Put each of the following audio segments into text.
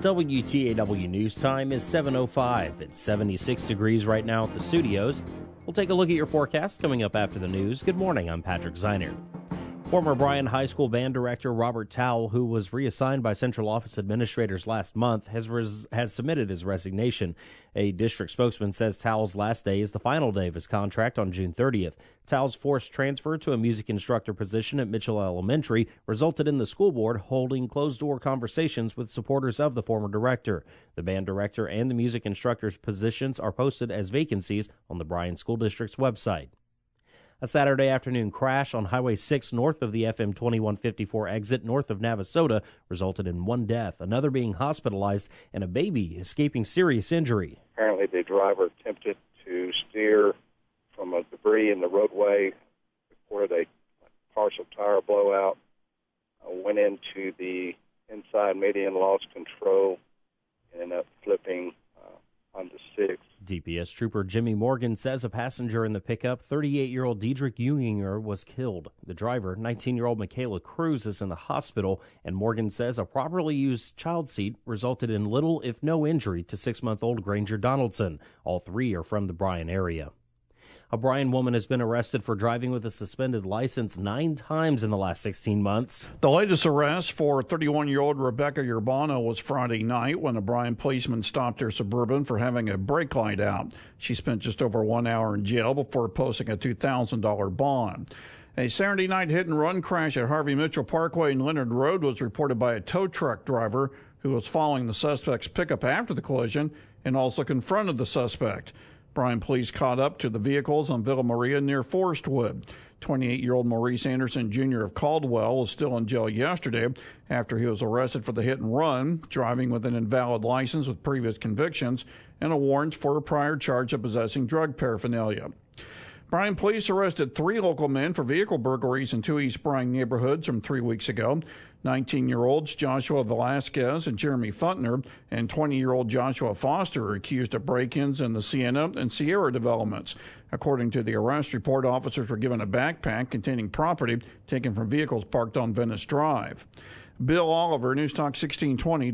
WTAW News Time is 7:05. It's 76 degrees right now at the studios. We'll take a look at your forecast coming up after the news. Good morning, I'm Patrick Zeiner. Former Bryan High School band director Robert Towle, who was reassigned by central office administrators last month, has submitted his resignation. A district spokesman says Towle's last day is the final day of his contract on June 30th. Towle's forced transfer to a music instructor position at Mitchell Elementary resulted in the school board holding closed-door conversations with supporters of the former director. The band director and the music instructor's positions are posted as vacancies on the Bryan School District's website. A Saturday afternoon crash on Highway 6 north of the FM 2154 exit north of Navasota resulted in one death, another being hospitalized, and a baby escaping serious injury. Apparently the driver attempted to steer from a debris in the roadway, reported a partial tire blowout, went into the inside median, lost control, and ended up flipping onto 6. DPS Trooper Jimmy Morgan says a passenger in the pickup, 38-year-old Diedrich Junginger, was killed. The driver, 19-year-old Michaela Cruz, is in the hospital, and Morgan says a properly used child seat resulted in little, if no, injury to 6-month-old Granger Donaldson. All three are from the Bryan area. A Bryan woman has been arrested for driving with a suspended license 9 times in the last 16 months. The latest arrest for 31-year-old Rebecca Urbano was Friday night when a Bryan policeman stopped her Suburban for having a brake light out. She spent just over 1 hour in jail before posting a $2,000 bond. A Saturday night hit-and-run crash at Harvey Mitchell Parkway and Leonard Road was reported by a tow truck driver who was following the suspect's pickup after the collision and also confronted the suspect. Bryan police caught up to the vehicles on Villa Maria near Forestwood. 28-year-old Maurice Anderson Jr. of Caldwell was still in jail yesterday after he was arrested for the hit and run, driving with an invalid license with previous convictions, and a warrant for a prior charge of possessing drug paraphernalia. Bryan police arrested 3 local men for vehicle burglaries in 2 East Bryan neighborhoods from 3 weeks ago. 19-year-olds Joshua Velasquez and Jeremy Funtner and 20-year-old Joshua Foster are accused of break-ins in the Sienna and Sierra developments. According to the arrest report, officers were given a backpack containing property taken from vehicles parked on Venice Drive. Bill Oliver, News Talk 1620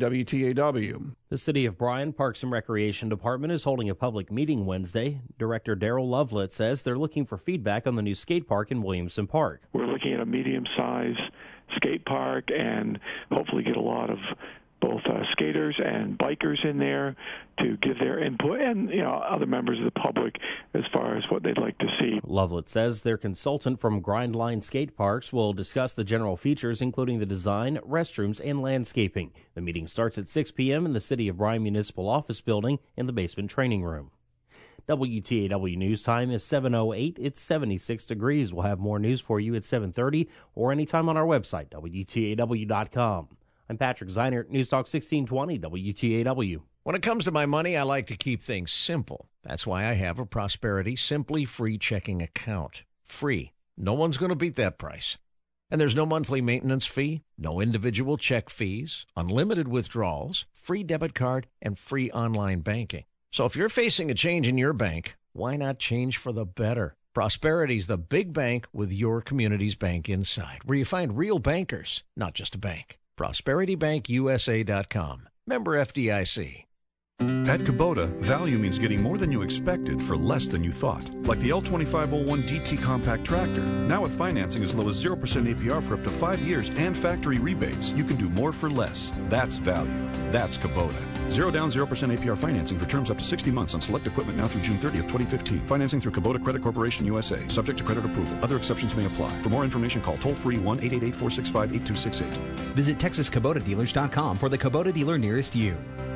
WTAW. The City of Bryan Parks and Recreation Department is holding a public meeting Wednesday. Director Daryl Lovelet says they're looking for feedback on the new skate park in Williamson Park. We're looking at a medium-sized skate park and hopefully get a lot of both skaters and bikers in there to give their input and, other members of the public as far as what they'd like to see. Lovelet says their consultant from Grindline Skate Parks will discuss the general features, including the design, restrooms, and landscaping. The meeting starts at 6 p.m. in the City of Bryan Municipal Office Building in the basement training room. WTAW News Time is 7:08. It's 76 degrees. We'll have more news for you at 7:30 or anytime on our website, WTAW.com. I'm Patrick Zeiner, News Talk 1620 WTAW. When it comes to my money, I like to keep things simple. That's why I have a Prosperity Simply Free checking account. Free. No one's going to beat that price. And there's no monthly maintenance fee, no individual check fees, unlimited withdrawals, free debit card, and free online banking. So if you're facing a change in your bank, why not change for the better? Prosperity's the big bank with your community's bank inside, where you find real bankers, not just a bank. ProsperityBankUSA.com. Member FDIC. At Kubota, value means getting more than you expected for less than you thought. Like the L2501 DT compact tractor. Now with financing as low as 0% APR for up to 5 years and factory rebates, you can do more for less. That's value. That's Kubota. 0 down, 0% APR financing for terms up to 60 months on select equipment now through June 30th, 2015. Financing through Kubota Credit Corporation USA. Subject to credit approval. Other exceptions may apply. For more information, call toll-free 1-888-465-8268. Visit TexasKubotaDealers.com for the Kubota dealer nearest you.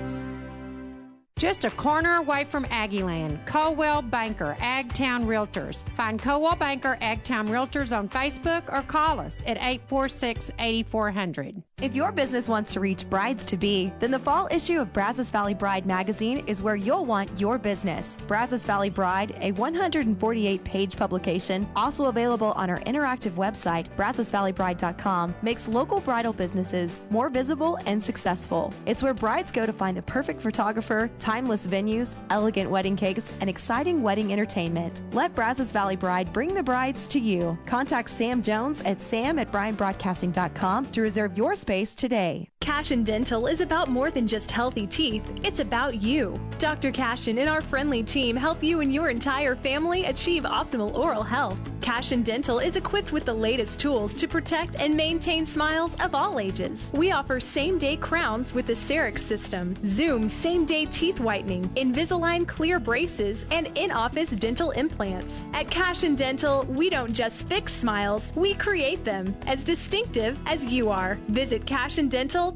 Just a corner away from Aggieland, Colwell Banker, Agtown Realtors. Find Colwell Banker, Agtown Realtors on Facebook or call us at 846-8400. If your business wants to reach brides-to-be, then the fall issue of Brazos Valley Bride magazine is where you'll want your business. Brazos Valley Bride, a 148-page publication, also available on our interactive website, BrazosValleyBride.com, makes local bridal businesses more visible and successful. It's where brides go to find the perfect photographer, timeless venues, elegant wedding cakes, and exciting wedding entertainment. Let Brazos Valley Bride bring the brides to you. Contact Sam Jones at sam@bryanbroadcasting.com to reserve your space today. Cashin Dental is about more than just healthy teeth. It's about you. Dr. Cashin and our friendly team help you and your entire family achieve optimal oral health. Cashin Dental is equipped with the latest tools to protect and maintain smiles of all ages. We offer same-day crowns with the Cerix system, Zoom same-day teeth whitening, Invisalign clear braces, and in-office dental implants. At Cashin Dental, we don't just fix smiles, we create them as distinctive as you are. Visit CashinDental.com.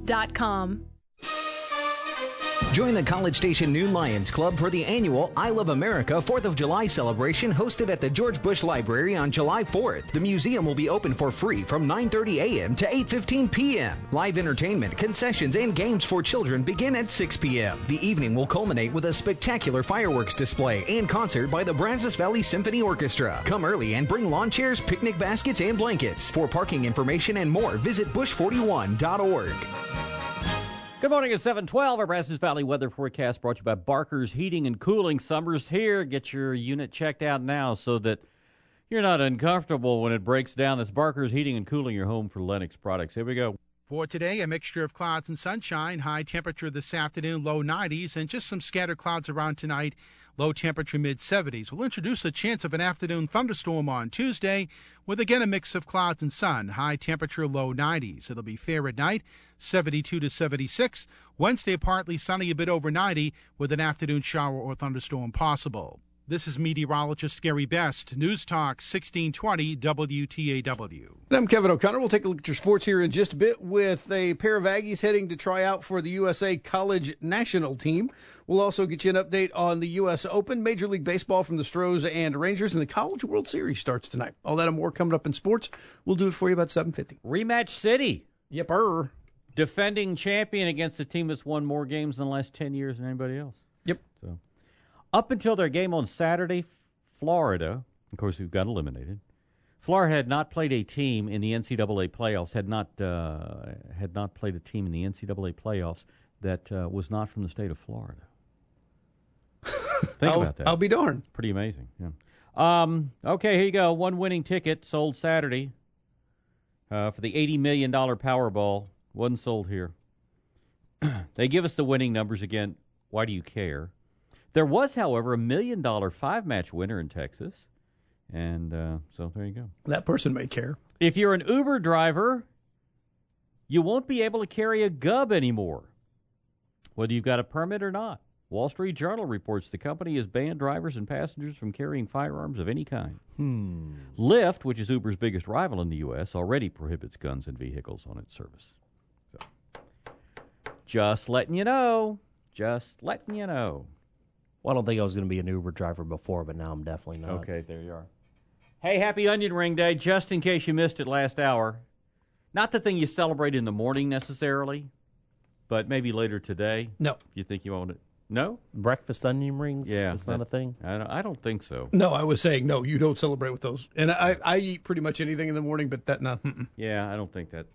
Join the College Station Noon Lions Club for the annual I Love America 4th of July celebration hosted at the George Bush Library on July 4th. The museum will be open for free from 9:30 a.m. to 8:15 p.m. Live entertainment, concessions, and games for children begin at 6 p.m. The evening will culminate with a spectacular fireworks display and concert by the Brazos Valley Symphony Orchestra. Come early and bring lawn chairs, picnic baskets, and blankets. For parking information and more, visit bush41.org. Good morning at 7:12. Our Brazos Valley weather forecast brought to you by Barker's Heating and Cooling. Summer's here. Get your unit checked out now so that you're not uncomfortable when it breaks down. That's Barker's Heating and Cooling, your home for Lennox products. Here we go. For today, a mixture of clouds and sunshine. High temperature this afternoon, low 90s, and just some scattered clouds around tonight. Low temperature mid-70s. We'll introduce a chance of an afternoon thunderstorm on Tuesday with again a mix of clouds and sun. High temperature low 90s. It'll be fair at night, 72 to 76. Wednesday partly sunny, a bit over 90 with an afternoon shower or thunderstorm possible. This is meteorologist Gary Best, News Talk 1620 WTAW. And I'm Kevin O'Connor. We'll take a look at your sports here in just a bit with a pair of Aggies heading to try out for the USA College National Team. We'll also get you an update on the U.S. Open, Major League Baseball from the Stros and Rangers, and the College World Series starts tonight. All that and more coming up in sports. We'll do it for you about 7:50. Rematch City. Yep-er. Defending champion against a team that's won more games in the last 10 years than anybody else. Yep. So, up until their game on Saturday, Florida, of course, who got eliminated, Florida had not played a team in the NCAA playoffs, had not played a team in the NCAA playoffs that was not from the state of Florida. Think about that. I'll be darned. Pretty amazing, yeah. Okay, here you go. One winning ticket sold Saturday for the $80 million Powerball. Wasn't sold here. They give us the winning numbers again. Why do you care? There was, however, a $1 million 5-match winner in Texas. And so there you go. That person may care. If you're an Uber driver, you won't be able to carry a gub anymore, whether you've got a permit or not. Wall Street Journal reports the company has banned drivers and passengers from carrying firearms of any kind. Lyft, which is Uber's biggest rival in the U.S., already prohibits guns and vehicles on its service. So, just letting you know. Just letting you know. Well, I don't think I was going to be an Uber driver before, but now I'm definitely not. Okay, there you are. Hey, happy Onion Ring Day, just in case you missed it last hour. Not the thing you celebrate in the morning necessarily, but maybe later today. No. If you think you own it. No? Breakfast onion rings? Yeah. It's not a thing? I don't think so. No, I was saying, no, you don't celebrate with those. And I eat pretty much anything in the morning, but that, no. Yeah, I don't think that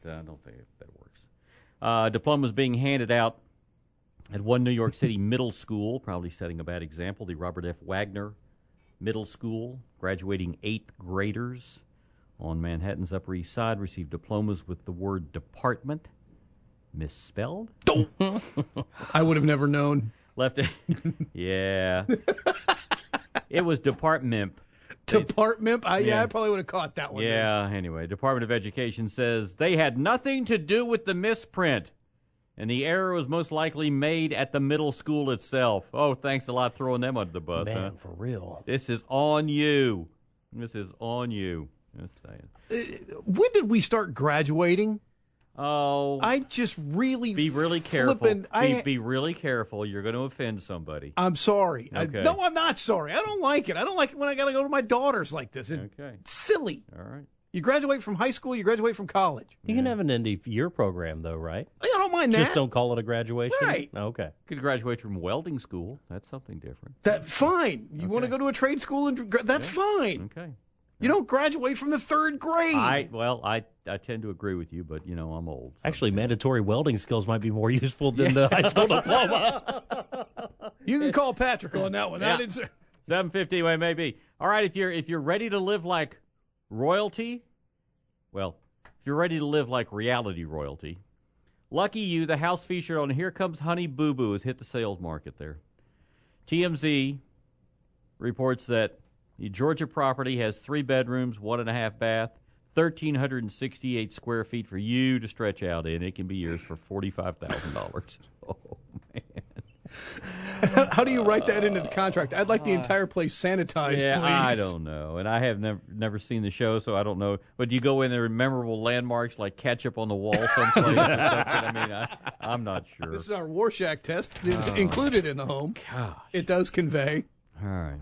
works. Diplomas being handed out at one New York City middle school, probably setting a bad example, the Robert F. Wagner Middle School, graduating 8th graders on Manhattan's Upper East Side, received diplomas with the word department misspelled. I would have never known. Left it. Yeah. It was department. Department? I probably would have caught that one. Yeah, anyway, Department of Education says they had nothing to do with the misprint, and the error was most likely made at the middle school itself. Oh, thanks a lot throwing them under the bus. Man, for real. This is on you. This is on you. Just saying. When did we start graduating? Oh, I just really be really careful. Be really careful. You're going to offend somebody. I'm sorry. Okay. No, I'm not sorry. I don't like it. I don't like it when I got to go to my daughters like this. It's silly. All right. You graduate from high school, you graduate from college. You can have an end of year program, though, right? I don't mind that. Just don't call it a graduation? Right. Okay. You could graduate from welding school. That's something different. Fine. You want to go to a trade school, and that's fine. Okay. You don't graduate from the 3rd grade. I tend to agree with you, but, I'm old. So. Actually, mandatory welding skills might be more useful than the high school diploma. You can call Patrick on that one. Yeah. 7:50, well, maybe. All right, if you're ready to live like royalty, well, if you're ready to live like reality royalty, Lucky you, the house featured on Here Comes Honey Boo Boo has hit the sales market there. TMZ reports that the Georgia property has 3 bedrooms, 1.5 bath, 1,368 square feet for you to stretch out in. It can be yours for $45,000. Oh, man. How do you write that into the contract? I'd like the entire place sanitized, yeah, please. I don't know. And I have never seen the show, so I don't know. But do you go in there and memorable landmarks like ketchup on the wall someplace or something? I mean, I'm not sure. This is our Rorschach test. It's included in the home. Gosh. It does convey. All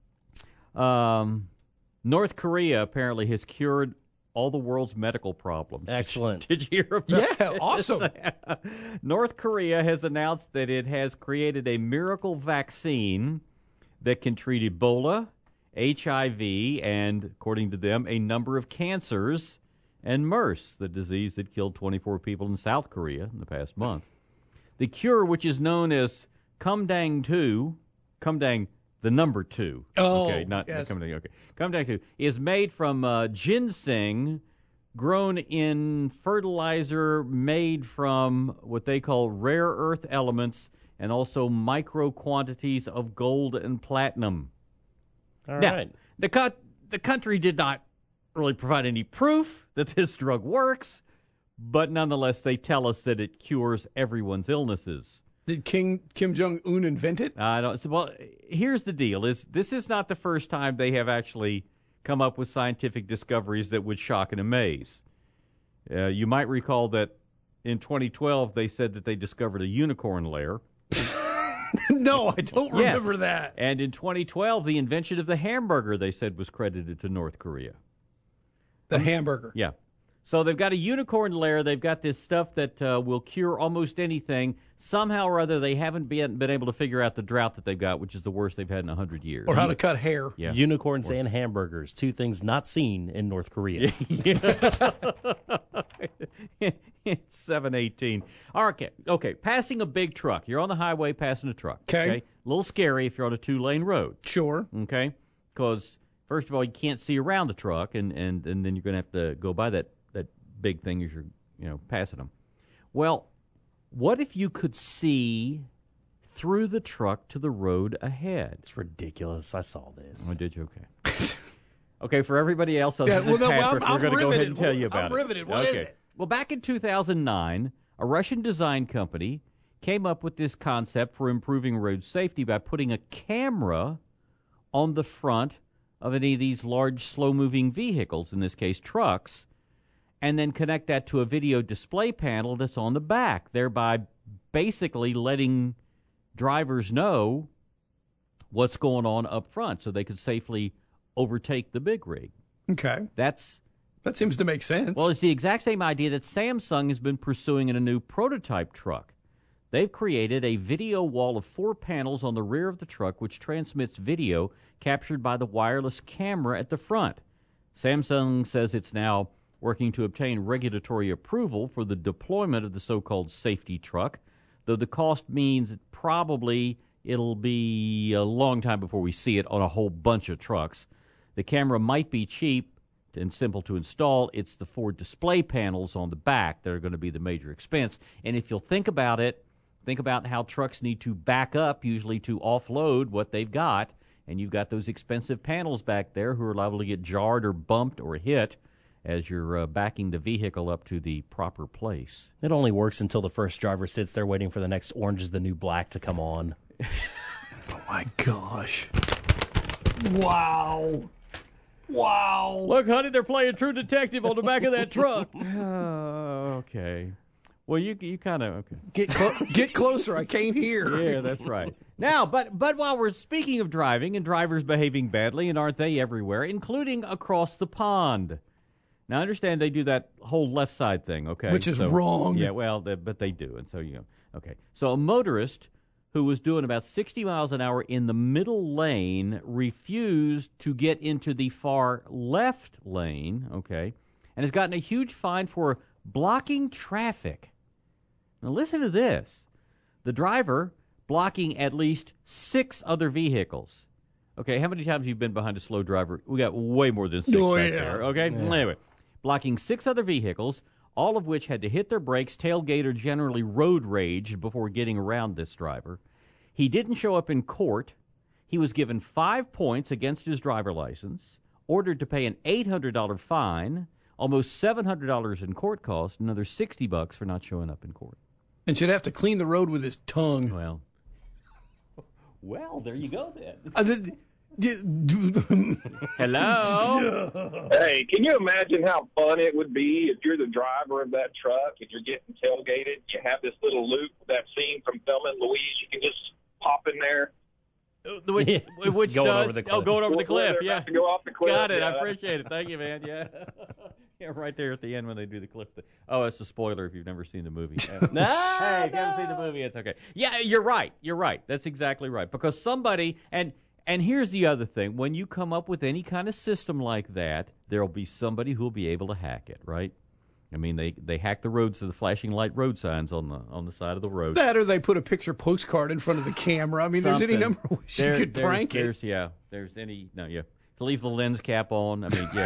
right. North Korea apparently has cured all the world's medical problems. Excellent. Did you hear about Yeah, awesome. North Korea has announced that it has created a miracle vaccine that can treat Ebola, HIV, and, according to them, a number of cancers, and MERS, the disease that killed 24 people in South Korea in the past month. The cure, which is known as Kumdang-2, Kumdang the number 2. Oh, okay, not yes. Kumdang. Okay, Kumdang-2 is made from ginseng, grown in fertilizer made from what they call rare earth elements, and also micro quantities of gold and platinum. All now, right. the country did not really provide any proof that this drug works, but nonetheless, they tell us that it cures everyone's illnesses. Did Kim Jong-un invent it? I don't. Well, here's the deal: this is not the first time they have actually come up with scientific discoveries that would shock and amaze. You might recall that in 2012 they said that they discovered a unicorn lair. No, I don't remember that. And in 2012, the invention of the hamburger they said was credited to North Korea. The hamburger. Yeah. So they've got a unicorn lair. They've got this stuff that will cure almost anything. Somehow or other, they haven't been able to figure out the drought that they've got, which is the worst they've had in 100 years. Or how to cut hair. Yeah. Unicorns and hamburgers, 2 things not seen in North Korea. It's 7:18. Okay. Passing a big truck. You're on the highway passing a truck. Okay. A little scary if you're on a 2-lane road. Sure. Okay. Because, first of all, you can't see around the truck, and then you're going to have to go by that big thing as you're passing them. Well, what if you could see through the truck to the road ahead? It's ridiculous. I saw this. Oh, did you? Okay. Okay, for everybody else other Yeah, than well, no, Patrick, I'm we're going to go ahead riveted. and tell you about I'm it. riveted. What is it? Well, back in 2009, a Russian design company came up with this concept for improving road safety by putting a camera on the front of any of these large, slow-moving vehicles, in this case trucks, and then connect that to a video display panel that's on the back, thereby basically letting drivers know what's going on up front so they could safely overtake the big rig. Okay. That seems to make sense. Well, it's the exact same idea that Samsung has been pursuing in a new prototype truck. They've created a video wall of 4 panels on the rear of the truck which transmits video captured by the wireless camera at the front. Samsung says it's now working to obtain regulatory approval for the deployment of the so-called safety truck, though the cost means probably it'll be a long time before we see it on a whole bunch of trucks. The camera might be cheap and simple to install. It's the 4 display panels on the back that are going to be the major expense. And if you'll think about it, think about how trucks need to back up usually to offload what they've got, and you've got those expensive panels back there who are liable to get jarred or bumped or hit as you're backing the vehicle up to the proper place. It only works until the first driver sits there waiting for the next Orange is the New Black to come on. Oh, my gosh. Wow. Wow. Look, honey, they're playing True Detective on the back of that truck. Okay. Well, you kind of, okay. Get closer. I can't hear. Yeah, that's right. Now, but while we're speaking of driving and drivers behaving badly, and aren't they everywhere, including across the pond. Now, I understand they do that whole left side thing, okay? Which is wrong. Yeah, well, but they do, and so, okay. So a motorist who was doing about 60 miles an hour in the middle lane refused to get into the far left lane, okay, and has gotten a huge fine for blocking traffic. Now, listen to this. The driver blocking at least 6 other vehicles. Okay, how many times have you been behind a slow driver? We got way more than 6 back there, okay? Yeah. Anyway, blocking 6 other vehicles all of which had to hit their brakes, tailgate, or generally road rage before getting around this driver. He didn't show up in court. He was given 5 points against his driver license, ordered to pay an $800 fine, almost $700 in court costs, another $60 for not showing up in court. And should have to clean the road with his tongue. Well, there you go then. Hello? Hey, can you imagine how fun it would be if you're the driver of that truck and you're getting tailgated? You have this little loop, that scene from Thelma and Louise. You can just pop in there. Which going does? over the cliff. Going over the cliff, They're yeah. about to go off the cliff. Got it. Yeah. I appreciate it. Thank you, man. Yeah. Yeah, right there at the end when they do the cliff thing. Oh, it's a spoiler if you've never seen the movie. Hey, if you haven't seen the movie, it's okay. Yeah, you're right. You're right. That's exactly right. Because somebody, and here's the other thing. When you come up with any kind of system like that, there'll be somebody who'll be able to hack it, right? I mean, they hack the roads to the flashing light road signs on the side of the road. That or they put a picture postcard in front of the camera. I mean, there's any number of ways you could prank it. To leave the lens cap on. I mean,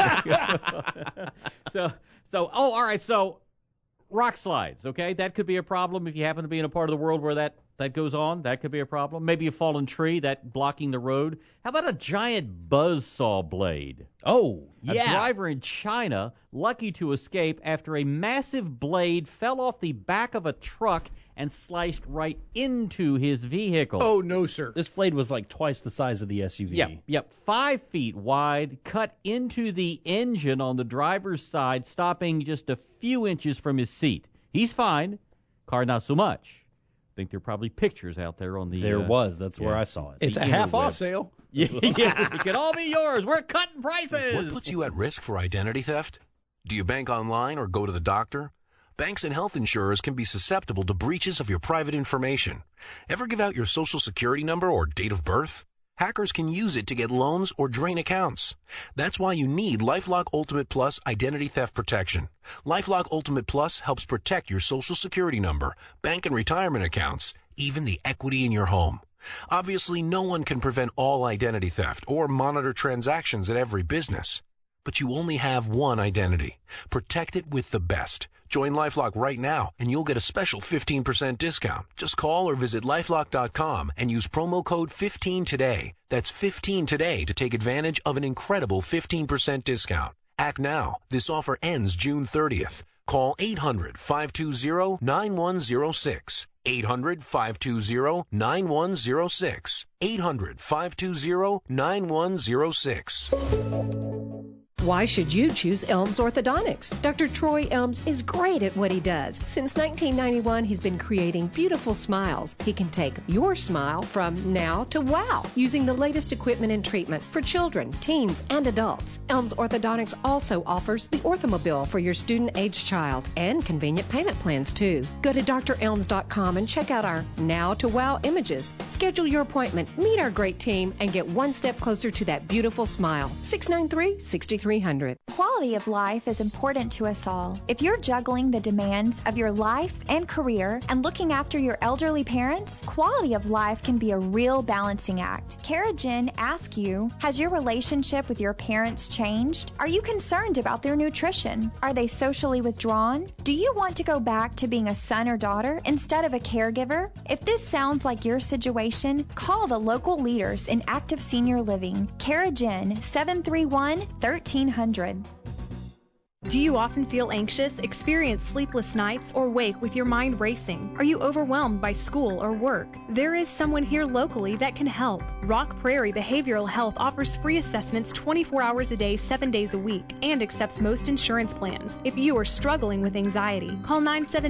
yeah. All right. So, rock slides, okay? That could be a problem if you happen to be in a part of the world where that goes on. That could be a problem. Maybe a fallen tree, that blocking the road. How about a giant buzzsaw blade? Oh, yeah. A driver in China lucky to escape after a massive blade fell off the back of a truck and sliced right into his vehicle. Oh, no, sir. This blade was like twice the size of the SUV. Yep. 5 feet wide, cut into the engine on the driver's side, stopping just a few inches from his seat. He's fine. Car not so much. I think there are probably pictures out there on the... There was. That's where I saw it. It's a half-off sale. Yeah, it can all be yours. We're cutting prices. What puts you at risk for identity theft? Do you bank online or go to the doctor? Banks and health insurers can be susceptible to breaches of your private information. Ever give out your social security number or date of birth? Hackers can use it to get loans or drain accounts. That's why you need LifeLock Ultimate Plus identity theft protection. LifeLock Ultimate Plus helps protect your social security number, bank and retirement accounts, even the equity in your home. Obviously, no one can prevent all identity theft or monitor transactions at every business. But you only have one identity. Protect it with the best. Join LifeLock right now, and you'll get a special 15% discount. Just call or visit LifeLock.com and use promo code 15 today. That's 15 today to take advantage of an incredible 15% discount. Act now. This offer ends June 30th. Call 800-520-9106. 800-520-9106. 800-520-9106. Why should you choose Elms Orthodontics? Dr. Troy Elms is great at what he does. Since 1991, he's been creating beautiful smiles. He can take your smile from now to wow using the latest equipment and treatment for children, teens, and adults. Elms Orthodontics also offers the Orthomobile for your student-aged child and convenient payment plans, too. Go to drelms.com and check out our Now to Wow images. Schedule your appointment, meet our great team, and get one step closer to that beautiful smile. 693-6300. Quality of life is important to us all. If you're juggling the demands of your life and career and looking after your elderly parents, quality of life can be a real balancing act. Kara Jen asks you, has your relationship with your parents changed? Are you concerned about their nutrition? Are they socially withdrawn? Do you want to go back to being a son or daughter instead of a caregiver? If this sounds like your situation, call the local leaders in active senior living. Kara Jen, 731-1300. Do you often feel anxious, experience sleepless nights, or wake with your mind racing? Are you overwhelmed by school or work? There is someone here locally that can help. Rock Prairie Behavioral Health offers free assessments 24 hours a day, 7 days a week, and accepts most insurance plans. If you are struggling with anxiety, call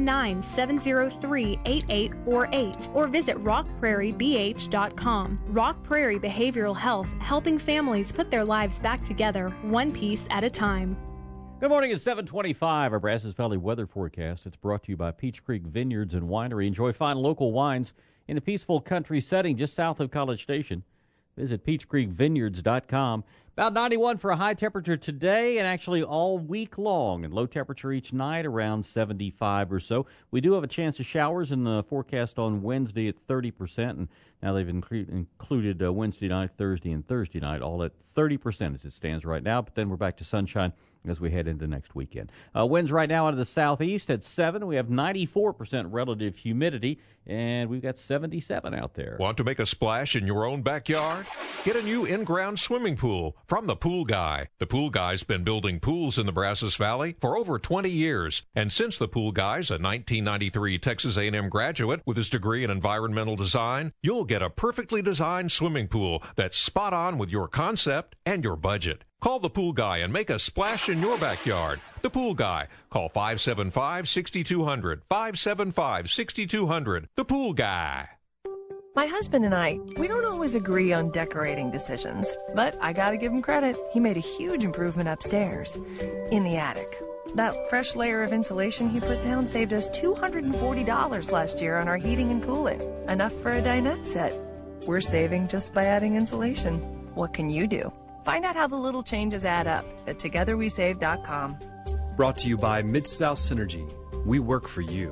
979-703-8848 or visit rockprairiebh.com. Rock Prairie Behavioral Health, helping families put their lives back together, one piece at a time. Good morning at 7:25. Our Brazos Valley weather forecast. It's brought to you by Peach Creek Vineyards and Winery. Enjoy fine local wines in a peaceful country setting just south of College Station. Visit peachcreekvineyards.com. About 91 for a high temperature today and actually all week long, and low temperature each night around 75 or so. We do have a chance of showers in the forecast on Wednesday at 30%, and now they've included Wednesday night, Thursday, and Thursday night, all at 30% as it stands right now, but then we're back to sunshine as we head into next weekend. Winds right now out of the southeast at 7. We have 94% relative humidity, and we've got 77 out there. Want to make a splash in your own backyard? Get a new in-ground swimming pool from The Pool Guy. The Pool Guy's been building pools in the Brazos Valley for over 20 years. And since The Pool Guy's a 1993 Texas A&M graduate with his degree in environmental design, you'll get a perfectly designed swimming pool that's spot on with your concept and your budget. Call The Pool Guy and make a splash in your backyard. The Pool Guy. Call 575-6200. 575-6200. The Pool Guy. My husband and I, we don't always agree on decorating decisions, but I gotta give him credit. He made a huge improvement upstairs, in the attic. That fresh layer of insulation he put down saved us $240 last year on our heating and cooling. Enough for a dinette set. We're saving just by adding insulation. What can you do? Find out how the little changes add up at togetherwesave.com. Brought to you by Mid-South Synergy. We work for you.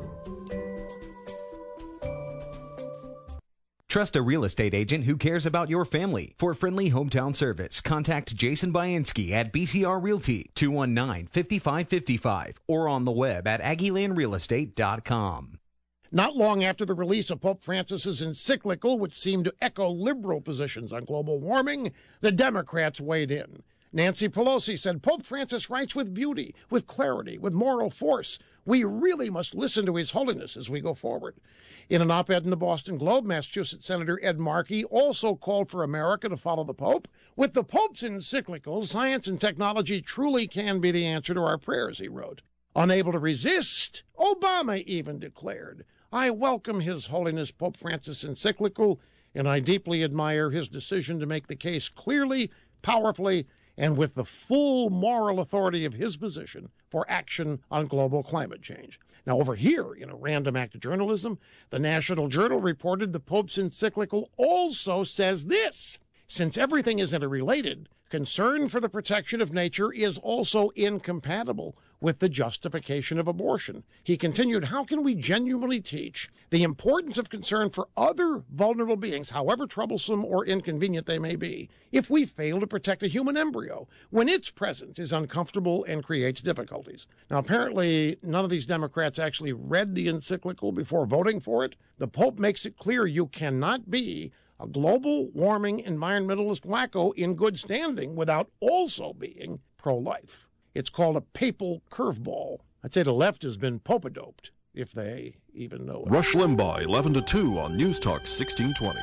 Trust a real estate agent who cares about your family. For friendly hometown service, contact Jason Bainski at BCR Realty, 219-5555, or on the web at AggielandRealestate.com. Not long after the release of Pope Francis's encyclical, which seemed to echo liberal positions on global warming, the Democrats weighed in. Nancy Pelosi said Pope Francis writes with beauty, with clarity, with moral force. We really must listen to His Holiness as we go forward. In an op-ed in the Boston Globe, Massachusetts Senator Ed Markey also called for America to follow the Pope. With the Pope's encyclical, science and technology truly can be the answer to our prayers, he wrote. Unable to resist, Obama even declared, I welcome His Holiness Pope Francis' encyclical, and I deeply admire his decision to make the case clearly, powerfully, and with the full moral authority of his position for action on global climate change. Now, over here, in a random act of journalism, the National Journal reported the Pope's encyclical also says this: since everything is interrelated, concern for the protection of nature is also incompatible with the justification of abortion. He continued, how can we genuinely teach the importance of concern for other vulnerable beings, however troublesome or inconvenient they may be, if we fail to protect a human embryo when its presence is uncomfortable and creates difficulties? Now, apparently, none of these Democrats actually read the encyclical before voting for it. The Pope makes it clear you cannot be a global warming environmentalist wacko in good standing without also being pro-life. It's called a papal curveball. I'd say the left has been pope-doped, if they even know it. Rush Limbaugh, 11 to 2 on News Talk 1620.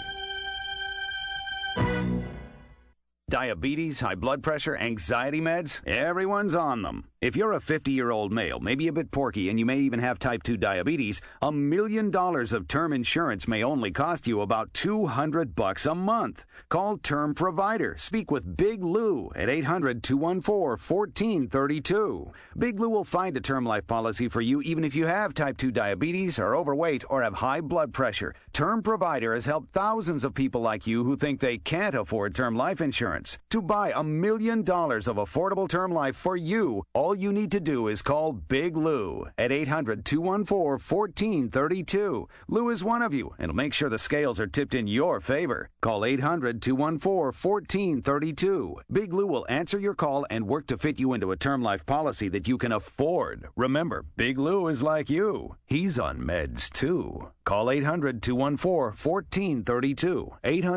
Diabetes, high blood pressure, anxiety meds, everyone's on them. If you're a 50-year-old male, maybe a bit porky, and you may even have type 2 diabetes, $1 million of term insurance may only cost you about $200 a month. Call Term Provider. Speak with Big Lou at 800-214-1432. Big Lou will find a term life policy for you even if you have type 2 diabetes, are overweight, or have high blood pressure. Term Provider has helped thousands of people like you who think they can't afford term life insurance. To buy $1 million of affordable term life for you, all you need to do is call Big Lou at 800-214-1432. Lou is one of you, and will make sure the scales are tipped in your favor. Call 800-214-1432. Big Lou will answer your call and work to fit you into a term life policy that you can afford. Remember, Big Lou is like you. He's on meds, too. Call 800-214-1432.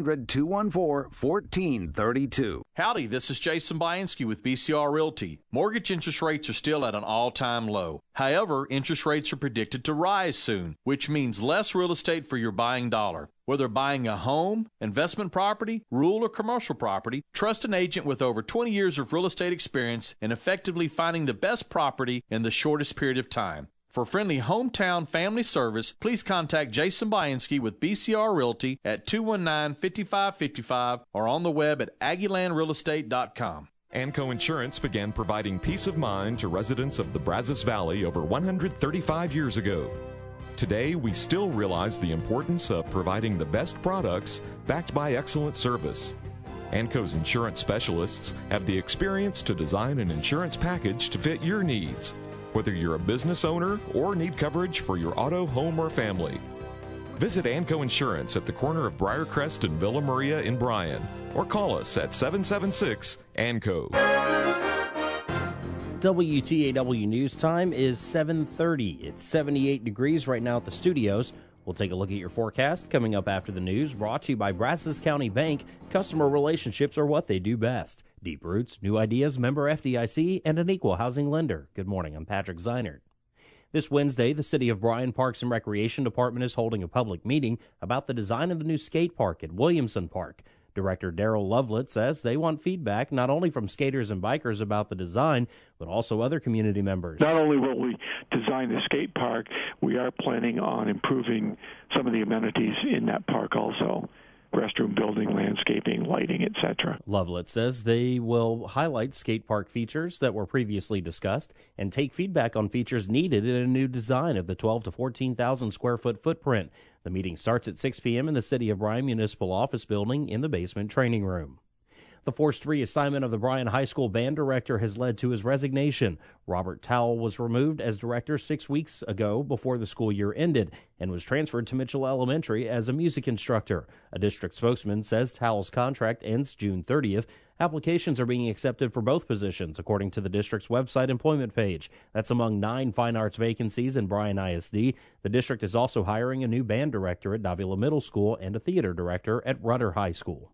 800-214-1432. Howdy, this is Jason Bainski with BCR Realty. Mortgage interest rates are still at an all-time low. However, interest rates are predicted to rise soon, which means less real estate for your buying dollar. Whether buying a home, investment property, rural or commercial property, trust an agent with over 20 years of real estate experience in effectively finding the best property in the shortest period of time. For friendly hometown family service, please contact Jason Bainski with BCR Realty at 219-5555 or on the web at AggielandRealestate.com. Anco Insurance began providing peace of mind to residents of the Brazos Valley over 135 years ago. Today, we still realize the importance of providing the best products backed by excellent service. ANCO's insurance specialists have the experience to design an insurance package to fit your needs, whether you're a business owner or need coverage for your auto, home, or family. Visit ANCO Insurance at the corner of Briarcrest and Villa Maria in Bryan, or call us at 776-ANCO. WTAW News Time is 7:30. It's 78 degrees right now at the studios. We'll take a look at your forecast coming up after the news, brought to you by Brazos County Bank. Customer relationships are what they do best. Deep roots, new ideas, member FDIC, and an equal housing lender. Good morning, I'm Patrick Zeinert. This Wednesday, the City of Bryan Parks and Recreation Department is holding a public meeting about the design of the new skate park at Williamson Park. Director Daryl Lovelet says they want feedback not only from skaters and bikers about the design, but also other community members. Not only will we design the skate park, we are planning on improving some of the amenities in that park also. Restroom building, landscaping, lighting, etc. Lovelet says they will highlight skate park features that were previously discussed and take feedback on features needed in a new design of the 12 to 14,000 square foot footprint. The meeting starts at 6 p.m. in the City of Bryan Municipal Office Building in the basement training room. The Force 3 assignment of the Bryan High School band director has led to his resignation. Robert Towle was removed as director 6 weeks ago before the school year ended and was transferred to Mitchell Elementary as a music instructor. A district spokesman says Towle's contract ends June 30th. Applications are being accepted for both positions, according to the district's website employment page. That's among 9 fine arts vacancies in Bryan ISD. The district is also hiring a new band director at Davila Middle School and a theater director at Rudder High School.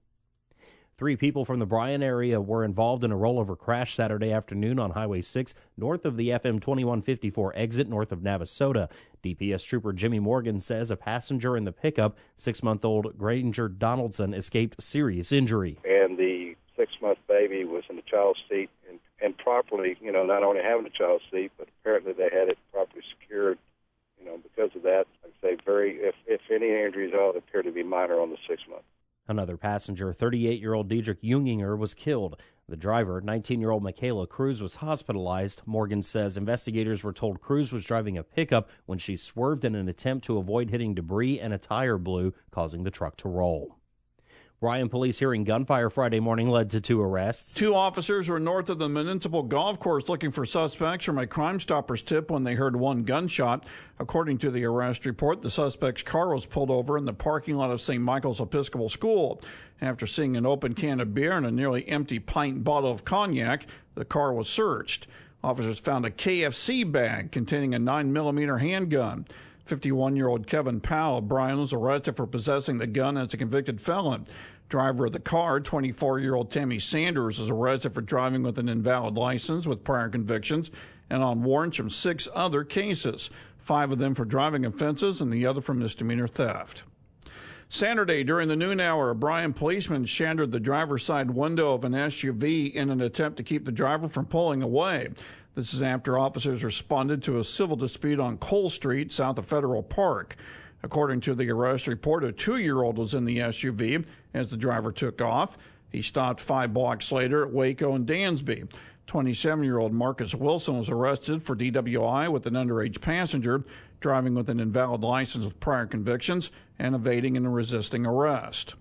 3 people from the Bryan area were involved in a rollover crash Saturday afternoon on Highway 6 north of the FM 2154 exit north of Navasota. DPS Trooper Jimmy Morgan says a passenger in the pickup, 6-month-old Granger Donaldson, escaped serious injury. And the 6-month baby was in the child's seat and properly, not only having the child's seat, but apparently they had it properly secured. Because of that, I'd say if any injuries at all, appear to be minor on the 6-month. Another passenger, 38-year-old Diedrich Junginger, was killed. The driver, 19-year-old Michaela Cruz, was hospitalized. Morgan says investigators were told Cruz was driving a pickup when she swerved in an attempt to avoid hitting debris and a tire blew, causing the truck to roll. Bryan police hearing gunfire Friday morning led to 2 arrests. 2 officers were north of the municipal golf course looking for suspects from a Crime Stoppers tip when they heard 1 gunshot. According to the arrest report, the suspect's car was pulled over in the parking lot of St. Michael's Episcopal School. After seeing an open can of beer and a nearly empty pint bottle of cognac, the car was searched. Officers found a KFC bag containing a 9mm handgun. 51-year-old Kevin Powell of Bryan was arrested for possessing the gun as a convicted felon. Driver of the car, 24-year-old Tammy Sanders, is arrested for driving with an invalid license with prior convictions and on warrants from 6 other cases, 5 of them for driving offenses and the other for misdemeanor theft. Saturday, during the noon hour, a Bryan policeman shattered the driver's side window of an SUV in an attempt to keep the driver from pulling away. This is after officers responded to a civil dispute on Cole Street, south of Federal Park. According to the arrest report, a 2-year-old was in the SUV as the driver took off. He stopped 5 blocks later at Waco and Dansby. 27-year-old Marcus Wilson was arrested for DWI with an underage passenger, driving with an invalid license with prior convictions, and evading and resisting arrest.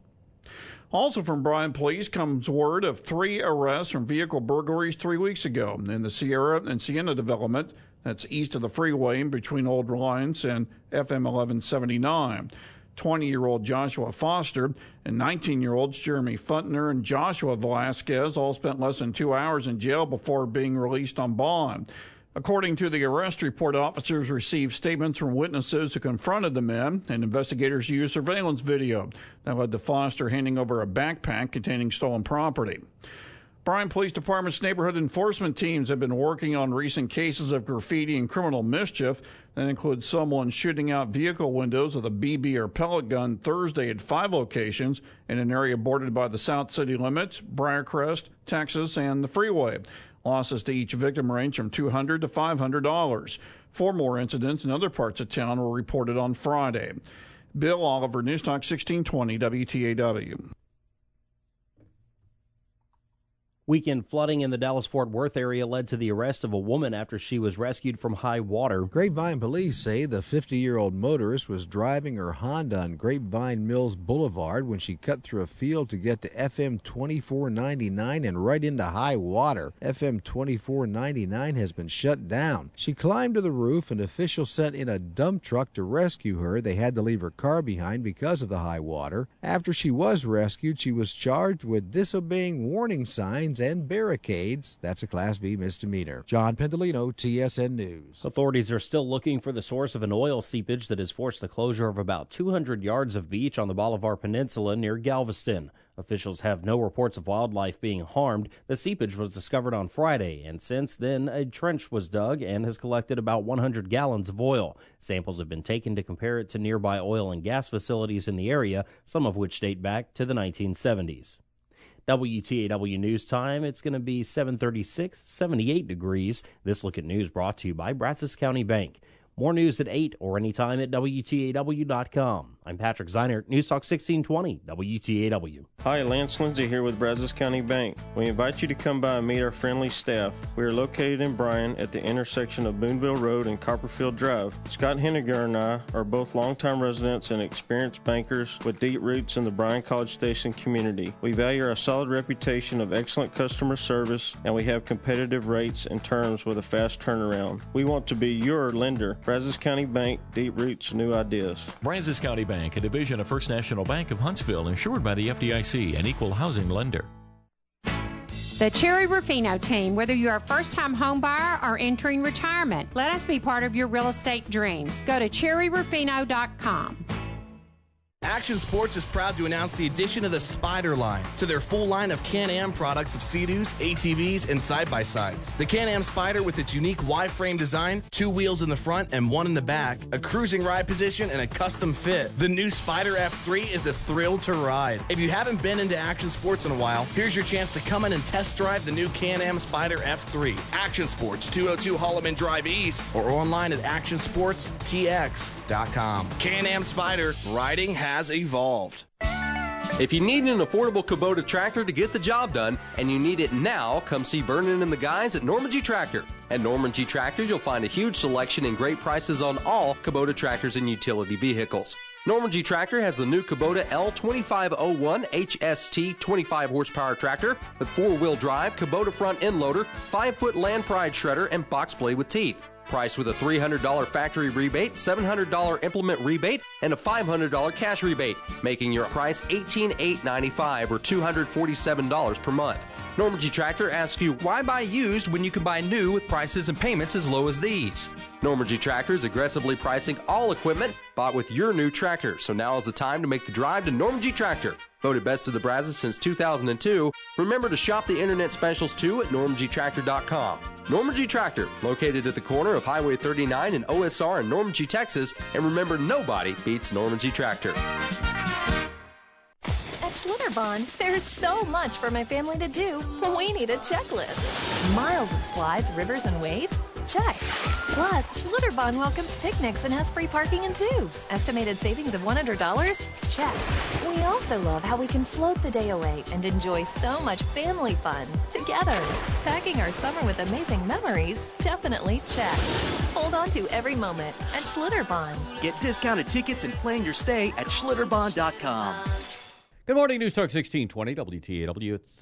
Also from Bryan Police comes word of 3 arrests from vehicle burglaries 3 weeks ago in the Sierra and Sienna development. That's east of the freeway between Old Reliance and FM 1179. 20-year-old Joshua Foster and 19-year-olds Jeremy Funtner and Joshua Velasquez all spent less than 2 hours in jail before being released on bond. According to the arrest report, officers received statements from witnesses who confronted the men, and investigators used surveillance video that led to Foster handing over a backpack containing stolen property. Bryan Police Department's neighborhood enforcement teams have been working on recent cases of graffiti and criminal mischief that include someone shooting out vehicle windows with a BB or pellet gun Thursday at 5 locations in an area bordered by the South City limits, Briarcrest, Texas, and the freeway. Losses to each victim range from $200 to $500. 4 more incidents in other parts of town were reported on Friday. Bill Oliver, News Talk 1620 WTAW. Weekend flooding in the Dallas-Fort Worth area led to the arrest of a woman after she was rescued from high water. Grapevine police say the 50-year-old motorist was driving her Honda on Grapevine Mills Boulevard when she cut through a field to get to FM 2499 and right into high water. FM 2499 has been shut down. She climbed to the roof and officials sent in a dump truck to rescue her. They had to leave her car behind because of the high water. After she was rescued, she was charged with disobeying warning signs and barricades. That's a Class B misdemeanor. John Pendolino, TSN News. Authorities are still looking for the source of an oil seepage that has forced the closure of about 200 yards of beach on the Bolivar Peninsula near Galveston. Officials have no reports of wildlife being harmed. The seepage was discovered on Friday, and since then a trench was dug and has collected about 100 gallons of oil. Samples have been taken to compare it to nearby oil and gas facilities in the area, some of which date back to the 1970s. WTAW News Time, it's going to be 7:36, 78 degrees. This Look at News brought to you by Brazos County Bank. More news at 8 or anytime at WTAW.com. I'm Patrick Zeinert, News Talk 1620, WTAW. Hi, Lance Lindsay here with Brazos County Bank. We invite you to come by and meet our friendly staff. We are located in Bryan at the intersection of Boonville Road and Copperfield Drive. Scott Henniger and I are both longtime residents and experienced bankers with deep roots in the Bryan College Station community. We value our solid reputation of excellent customer service, and we have competitive rates and terms with a fast turnaround. We want to be your lender. Brazos County Bank, deep roots, new ideas. Brazos County Bank, a division of First National Bank of Huntsville, insured by the FDIC, an equal housing lender. The Cherry Rufino team, whether you're a first-time home buyer or entering retirement, let us be part of your real estate dreams. Go to cherryrufino.com. Action Sports is proud to announce the addition of the Spyder line to their full line of Can-Am products of Sea-Doos, ATVs, and side-by-sides. The Can-Am Spyder with its unique Y-frame design, 2 wheels in the front and 1 in the back, a cruising ride position, and a custom fit. The new Spyder F3 is a thrill to ride. If you haven't been into Action Sports in a while, here's your chance to come in and test drive the new Can-Am Spyder F3. Action Sports, 202 Holloman Drive East, or online at actionsportstx.com. Can-Am Spyder, riding has evolved. If you need an affordable Kubota tractor to get the job done, and you need it now, come see Vernon and the guys at Norman G. Tractor. At Norman G. Tractor, you'll find a huge selection and great prices on all Kubota tractors and utility vehicles. Norman G. Tractor has the new Kubota L2501 HST 25 horsepower tractor with 4-wheel drive, Kubota front end loader, 5-foot Land Pride shredder, and box blade with teeth. Priced with a $300 factory rebate, $700 implement rebate, and a $500 cash rebate, making your price $18,895 or $247 per month. Norman G. Tractor asks you, why buy used when you can buy new with prices and payments as low as these? Norman G. Tractor is aggressively pricing all equipment bought with your new tractor, so now is the time to make the drive to Norman G. Tractor. Voted best of the Brazos since 2002. Remember to shop the internet specials too at normangtractor.com. Norman G. Tractor, located at the corner of Highway 39 and OSR in Norman G., Texas. And remember, nobody beats Norman G. Tractor. At Schlitterbahn, there's so much for my family to do. We need a checklist. Miles of slides, rivers, and waves? Check. Plus, Schlitterbahn welcomes picnics and has free parking and tubes. Estimated savings of $100? Check. We also love how we can float the day away and enjoy so much family fun together. Packing our summer with amazing memories? Definitely check. Hold on to every moment at Schlitterbahn. Get discounted tickets and plan your stay at schlitterbahn.com. Good morning, News Talk 1620 WTAW. It's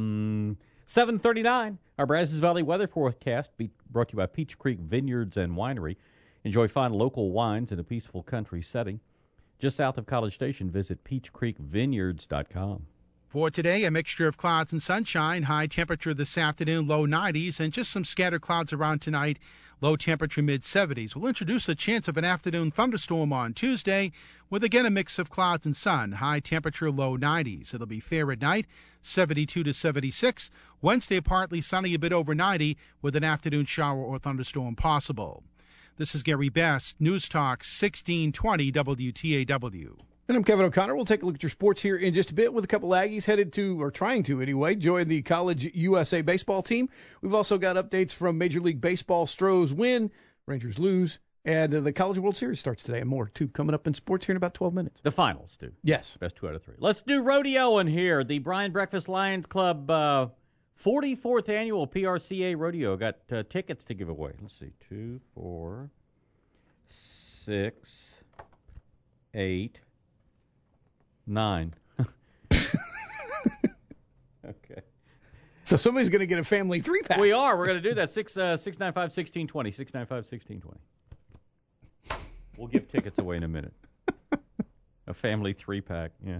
7:39. Our Brazos Valley weather forecast brought to you by Peach Creek Vineyards and Winery. Enjoy fine local wines in a peaceful country setting. Just south of College Station, visit peachcreekvineyards.com. For today, a mixture of clouds and sunshine. High temperature this afternoon, low 90s, and just some scattered clouds around tonight. Low temperature mid-70s. We'll introduce a chance of an afternoon thunderstorm on Tuesday with again a mix of clouds and sun. High temperature low 90s. It'll be fair at night, 72 to 76. Wednesday partly sunny, a bit over 90 with an afternoon shower or thunderstorm possible. This is Gary Best, News Talk 1620 WTAW. And I'm Kevin O'Connor. We'll take a look at your sports here in just a bit with a couple Aggies headed to, or trying to anyway, join the College USA baseball team. We've also got updates from Major League Baseball. Stros win, Rangers lose, and the College World Series starts today and more, too, coming up in sports here in about 12 minutes. The finals, too. Yes. Best 2 out of 3. Let's do rodeoing here. The Bryan Breakfast Lions Club 44th annual PRCA Rodeo. Got tickets to give away. Let's see. 2, 4, 6, 8, 9. Okay. So somebody's going to get a family 3-pack. We are. We're going to do that. 695-1620. 695-1620. We'll give tickets away in a minute. A family 3-pack. Yeah.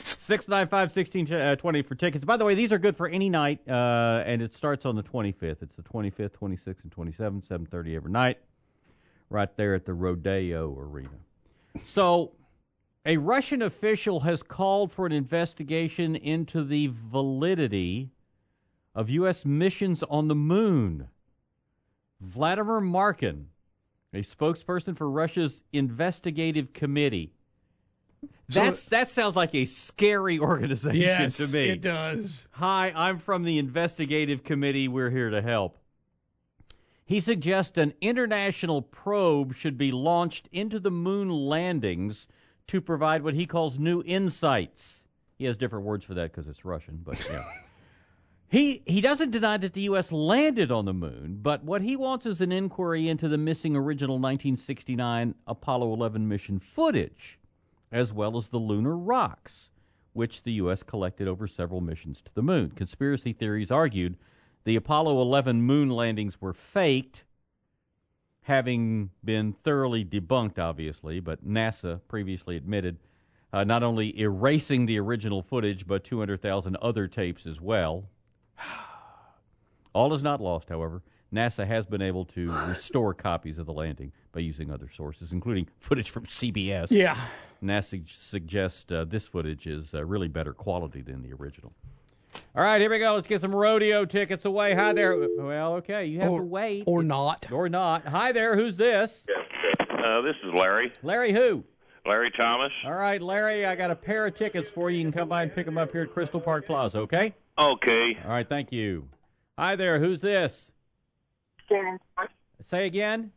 695-1620 for tickets. By the way, these are good for any night, and it starts on the 25th. It's the 25th, 26th, and 27th, 7:30 every night, right there at the Rodeo Arena. So, a Russian official has called for an investigation into the validity of U.S. missions on the moon. Vladimir Markin, a spokesperson for Russia's investigative committee. That sounds like a scary organization to me. Yes, it does. Hi, I'm from the investigative committee. We're here to help. He suggests an international probe should be launched into the moon landings to provide what he calls new insights. He has different words for that because it's Russian, but yeah. He doesn't deny that the U.S. landed on the moon, but what he wants is an inquiry into the missing original 1969 Apollo 11 mission footage, as well as the lunar rocks, which the U.S. collected over several missions to the moon. Conspiracy theories argued the Apollo 11 moon landings were faked, having been thoroughly debunked, obviously, but NASA previously admitted not only erasing the original footage, but 200,000 other tapes as well. All is not lost, however. NASA has been able to restore copies of the landing by using other sources, including footage from CBS. Yeah. NASA suggests this footage is really better quality than the original. All right, here we go. Let's get some rodeo tickets away. Hi there. Well, okay, you have to wait. Or not. Or not. Hi there. Who's this? This is Larry. Larry who? Larry Thomas. All right, Larry, I got a pair of tickets for you. You can come by and pick them up here at Crystal Park Plaza, okay? Okay. All right, thank you. Hi there. Who's this? Say again?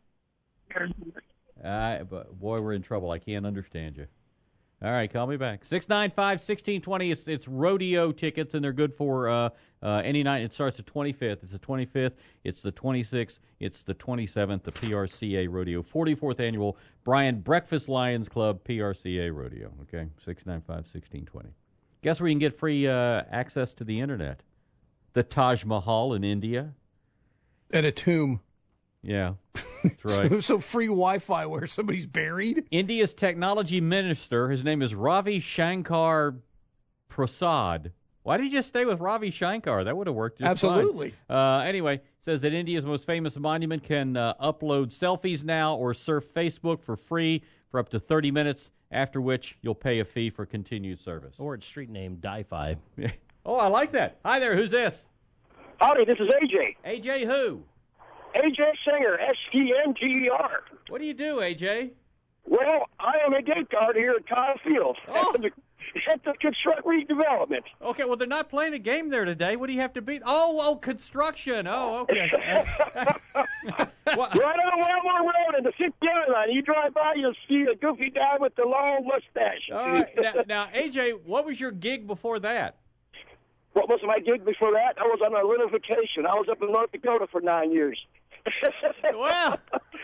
But boy, we're in trouble. I can't understand you. All right, call me back. 695-1620. It's rodeo tickets, and they're good for any night. It starts the 25th. It's the 25th. It's the 26th. It's the 27th, the PRCA Rodeo. 44th Annual Bryan Breakfast Lions Club PRCA Rodeo. Okay, 695-1620. Guess where you can get free access to the Internet? The Taj Mahal in India. At a tomb. Yeah, that's right. So free Wi-Fi where somebody's buried? India's technology minister, his name is Ravi Shankar Prasad. Why did you just stay with Ravi Shankar? That would have worked just Absolutely. fine. Anyway, says that India's most famous monument can upload selfies now or surf Facebook for free for up to 30 minutes, after which you'll pay a fee for continued service. Or its street name, Di-Fi. Oh, I like that. Hi there, who's this? Howdy, this is AJ. AJ who? AJ Singer, S-T-N-G-E-R. What do you do, AJ? Well, I am a gate guard here at Kyle Field at the Construct Redevelopment. Okay, well, they're not playing a game there today. What do you have to beat? Oh, construction. Oh, okay. Right on Wellmore Road in the 6th Yard line. You drive by, you'll see a goofy guy with the long mustache. All right. Now, AJ, what was your gig before that? What was my gig before that? I was on a little vacation. I was up in North Dakota for 9 years. Well,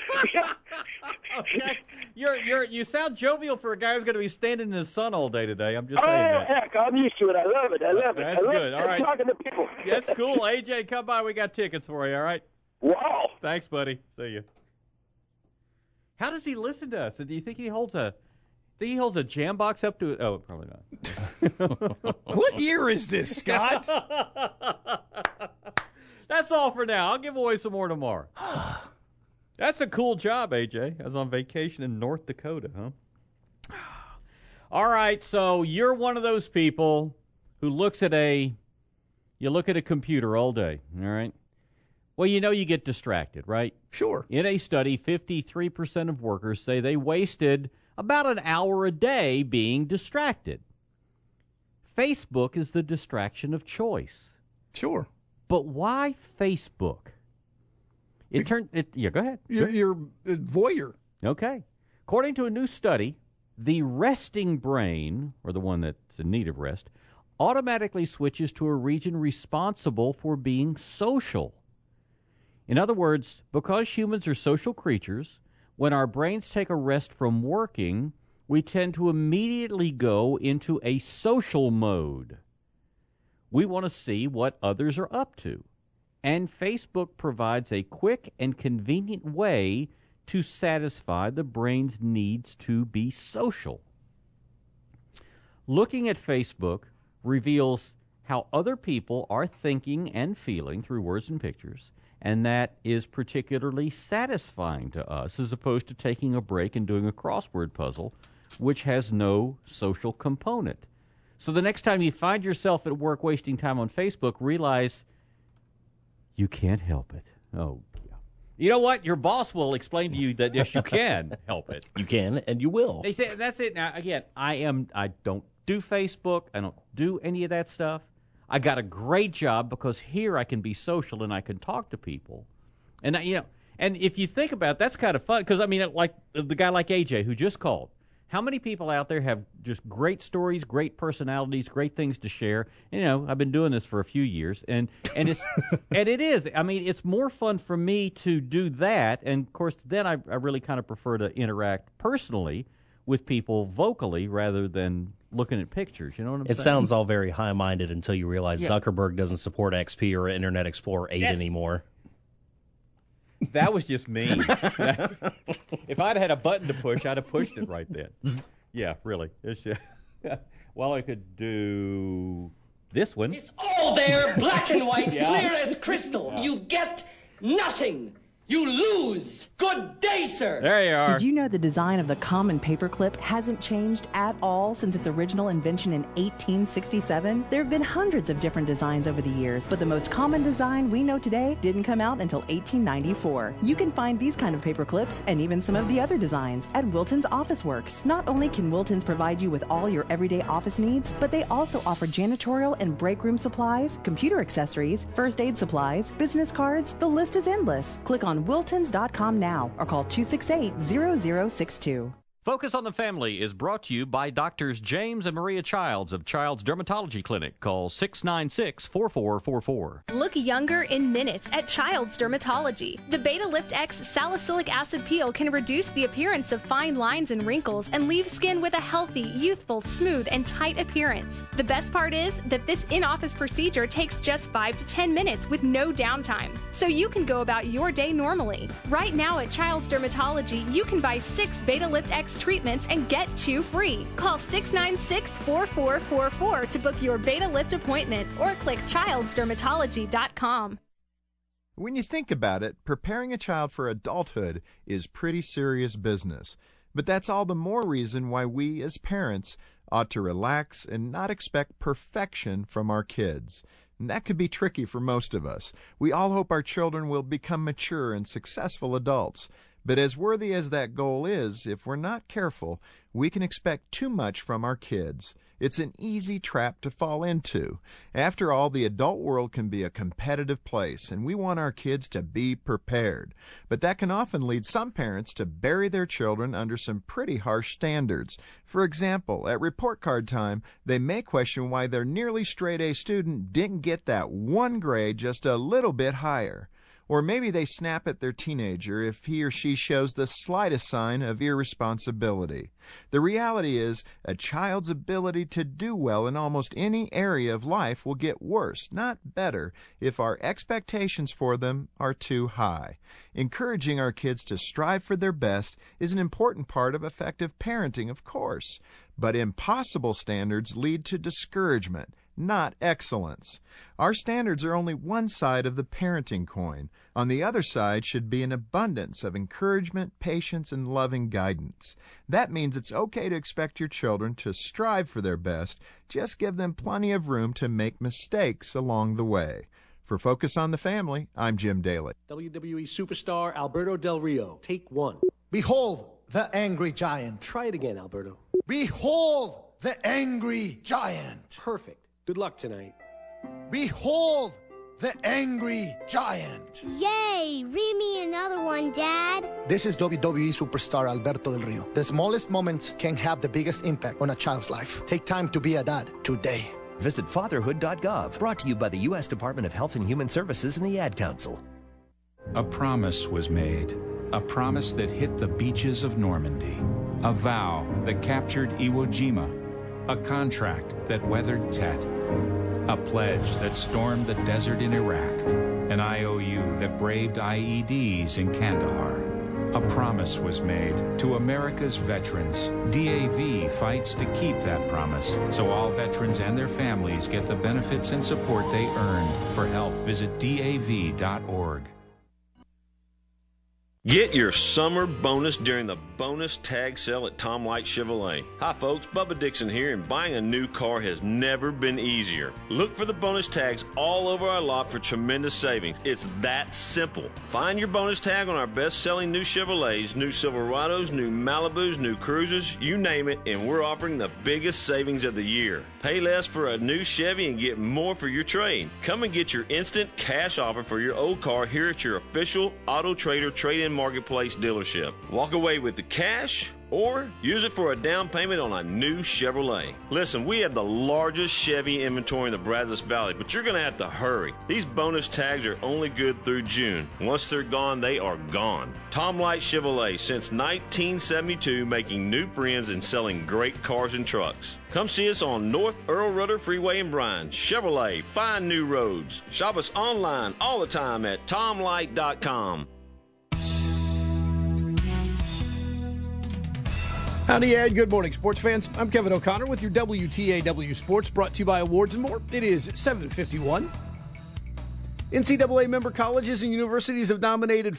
okay. You sound jovial for a guy who's going to be standing in the sun all day today. I'm just saying that. Heck, I'm used to it. I love it. I love it. That's good. All right. Talking to people. That's cool. AJ, come by. We got tickets for you. All right. Wow. Thanks, buddy. See you. How does he listen to us? Do you think he holds a jam box up to? Oh, probably not. What year is this, Scott? That's all for now. I'll give away some more tomorrow. That's a cool job, AJ. I was on vacation in North Dakota, huh? All right, so you're one of those people who looks at a computer all day, all right? Well, you get distracted, right? Sure. In a study, 53% of workers say they wasted about an hour a day being distracted. Facebook is the distraction of choice. Sure. But why Facebook? Go ahead. You're a voyeur. Okay. According to a new study, the resting brain, or the one that's in need of rest, automatically switches to a region responsible for being social. In other words, because humans are social creatures, when our brains take a rest from working, we tend to immediately go into a social mode. We want to see what others are up to. And Facebook provides a quick and convenient way to satisfy the brain's needs to be social. Looking at Facebook reveals how other people are thinking and feeling through words and pictures, and that is particularly satisfying to us as opposed to taking a break and doing a crossword puzzle, which has no social component. So the next time you find yourself at work wasting time on Facebook, realize you can't help it. Oh, yeah. You know what? Your boss will explain to you that, yes, you can help it. You can, and you will. They say, that's it. Now, again, I don't do Facebook. I don't do any of that stuff. I got a great job because here I can be social and I can talk to people. And, and if you think about it, that's kind of fun because, like the guy like AJ who just called. How many people out there have just great stories, great personalities, great things to share? I've been doing this for a few years, and it's and it is. It's more fun for me to do that, and of course, then I really kind of prefer to interact personally with people vocally rather than looking at pictures. You know what I'm saying? It sounds all very high-minded until you realize Zuckerberg doesn't support XP or Internet Explorer 8 anymore. That was just me. If I'd had a button to push, I'd have pushed it right then. Yeah, really. It's just, well, I could do this one. It's all there, black and white, clear as crystal. You get nothing. You lose. Good day, sir. There you are. Did you know the design of the common paperclip hasn't changed at all since its original invention in 1867? There have been hundreds of different designs over the years, but the most common design we know today didn't come out until 1894. You can find these kind of paperclips and even some of the other designs at Wilton's Office Works. Not only can Wilton's provide you with all your everyday office needs, but they also offer janitorial and break room supplies, computer accessories, first aid supplies, business cards. The list is endless. Click on Wiltons.com now or call 268-0062. Focus on the Family is brought to you by Doctors James and Maria Childs of Child's Dermatology Clinic. Call 696-4444. Look younger in minutes at Child's Dermatology. The Beta Lift X salicylic acid peel can reduce the appearance of fine lines and wrinkles and leave skin with a healthy, youthful, smooth, and tight appearance. The best part is that this in-office procedure takes just 5 to 10 minutes with no downtime, so you can go about your day normally. Right now at Child's Dermatology, you can buy 6 Beta Lift X treatments and get 2 free. Call 696-4444 to book your Beta Lift appointment or click childsdermatology.com. When you think about it, preparing a child for adulthood is pretty serious business. But that's all the more reason why we as parents ought to relax and not expect perfection from our kids. And that could be tricky for most of us. We all hope our children will become mature and successful adults. But as worthy as that goal is, if we're not careful, we can expect too much from our kids. It's an easy trap to fall into. After all, the adult world can be a competitive place, and we want our kids to be prepared. But that can often lead some parents to bury their children under some pretty harsh standards. For example, at report card time, they may question why their nearly straight-A student didn't get that one grade just a little bit higher. Or maybe they snap at their teenager if he or she shows the slightest sign of irresponsibility. The reality is, a child's ability to do well in almost any area of life will get worse, not better, if our expectations for them are too high. Encouraging our kids to strive for their best is an important part of effective parenting, of course. But impossible standards lead to discouragement, not excellence. Our standards are only one side of the parenting coin. On the other side should be an abundance of encouragement, patience, and loving guidance. That means it's okay to expect your children to strive for their best. Just give them plenty of room to make mistakes along the way. For Focus on the Family, I'm Jim Daly. WWE superstar Alberto Del Rio. Take 1. Behold the angry giant. Try it again, Alberto. Behold the angry giant. Perfect. Good luck tonight. Behold the angry giant. Yay! Read me another one, Dad. This is WWE superstar Alberto Del Rio. The smallest moments can have the biggest impact on a child's life. Take time to be a dad today. Visit fatherhood.gov. Brought to you by the U.S. Department of Health and Human Services and the Ad Council. A promise was made. A promise that hit the beaches of Normandy. A vow that captured Iwo Jima. A contract that weathered Tet. A pledge that stormed the desert in Iraq. An IOU that braved IEDs in Kandahar. A promise was made to America's veterans. DAV fights to keep that promise, so all veterans and their families get the benefits and support they earned. For help, visit DAV.org. Get your summer bonus during the bonus tag sale at Tom Light Chevrolet. Hi folks, Bubba Dixon here, and buying a new car has never been easier. Look for the bonus tags all over our lot for tremendous savings. It's that simple. Find your bonus tag on our best-selling new Chevrolets, new Silverados, new Malibus, new Cruisers, you name it, and we're offering the biggest savings of the year. Pay less for a new Chevy and get more for your trade. Come and get your instant cash offer for your old car here at your official Auto Trader Trade-In Marketplace dealership. Walk away with the cash or use it for a down payment on a new Chevrolet. Listen, we have the largest Chevy inventory in the Brazos Valley, but you're going to have to hurry. These bonus tags are only good through June. Once they're gone, they are gone. Tom Light Chevrolet, since 1972, making new friends and selling great cars and trucks. Come see us on North Earl Rudder Freeway in Bryan. Chevrolet, find new roads. Shop us online all the time at tomlight.com. Howdy, Ed. Good morning, sports fans. I'm Kevin O'Connor with your WTAW Sports, brought to you by Awards and More. It is 7:51. NCAA member colleges and universities have nominated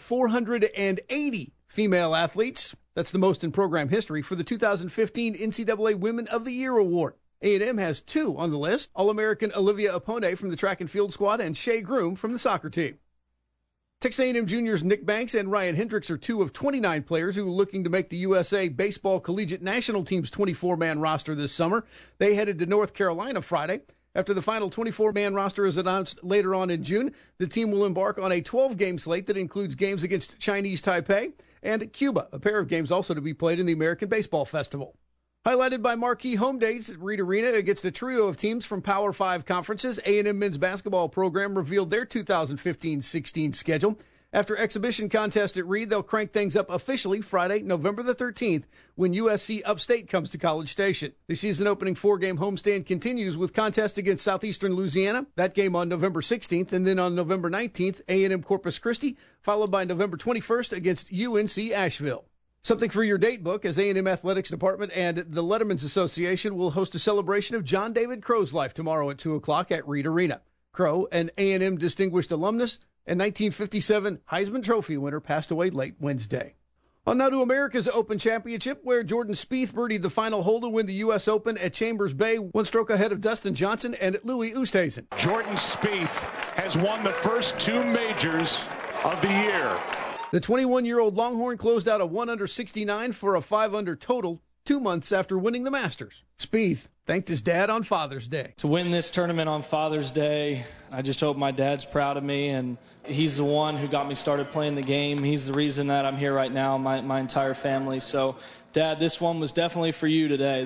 480 female athletes. That's the most in program history for the 2015 NCAA Women of the Year Award. A&M has two on the list, All-American Olivia Apone from the track and field squad and Shea Groom from the soccer team. Texas A&M juniors Nick Banks and Ryan Hendricks are two of 29 players who are looking to make the USA Baseball Collegiate National Team's 24-man roster this summer. They headed to North Carolina Friday. After the final 24-man roster is announced later on in June, the team will embark on a 12-game slate that includes games against Chinese Taipei and Cuba, a pair of games also to be played in the American Baseball Festival. Highlighted by marquee home days at Reed Arena against a trio of teams from Power 5 conferences, A&M men's basketball program revealed their 2015-16 schedule. After exhibition contest at Reed, they'll crank things up officially Friday, November the 13th, when USC Upstate comes to College Station. The season opening 4-game homestand continues with contest against Southeastern Louisiana, that game on November 16th, and then on November 19th, A&M Corpus Christi, followed by November 21st against UNC Asheville. Something for your date book, as A&M Athletics Department and the Letterman's Association will host a celebration of John David Crow's life tomorrow at 2 o'clock at Reed Arena. Crow, an A&M distinguished alumnus and 1957 Heisman Trophy winner, passed away late Wednesday. On now to America's Open Championship, where Jordan Spieth birdied the final hole to win the U.S. Open at Chambers Bay, one stroke ahead of Dustin Johnson and Louis Oosthuizen. Jordan Spieth has won the first two majors of the year. The 21-year-old Longhorn closed out a 1-under-69 for a 5-under total 2 months after winning the Masters. Spieth thanked his dad on Father's Day. To win this tournament on Father's Day, I just hope my dad's proud of me, and he's the one who got me started playing the game. He's the reason that I'm here right now, my entire family. So, Dad, this one was definitely for you today.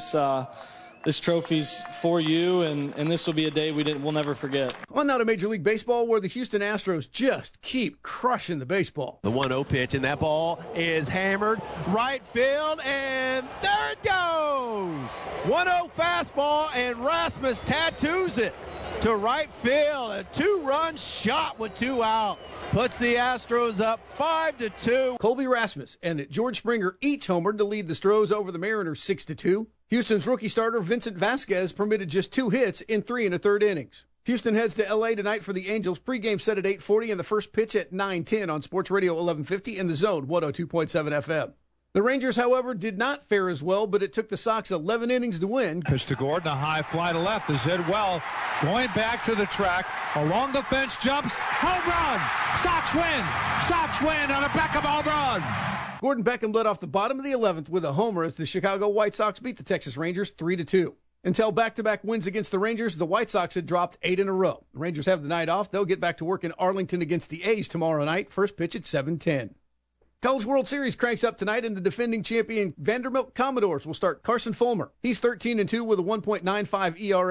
This trophy's for you, and this will be a day we'll never forget. On now to Major League Baseball, where the Houston Astros just keep crushing the baseball. The 1-0 pitch, and that ball is hammered right field, and there it goes! 1-0 fastball, and Rasmus tattoos it to right field. A 2-run shot with 2 outs. Puts the Astros up 5-2. Colby Rasmus and George Springer each homered to lead the Stros over the Mariners 6-2. Houston's rookie starter Vincent Vasquez permitted just 2 hits in 3 1/3 innings. Houston heads to L.A. tonight for the Angels. Pregame set at 8:40 and the first pitch at 9:10 on Sports Radio 1150 in the Zone 102.7 FM. The Rangers, however, did not fare as well, but it took the Sox 11 innings to win. Pitch to Gordon, a high fly to left is hit well. Going back to the track, along the fence, jumps, home run! Sox win! Sox win on a Beckham home run! Gordon Beckham led off the bottom of the 11th with a homer as the Chicago White Sox beat the Texas Rangers 3-2. Until back-to-back wins against the Rangers, the White Sox had dropped 8 in a row. The Rangers have the night off. They'll get back to work in Arlington against the A's tomorrow night. First pitch at 7:10. College World Series cranks up tonight, and the defending champion Vanderbilt Commodores will start Carson Fulmer. He's 13-2 with a 1.95 ERA.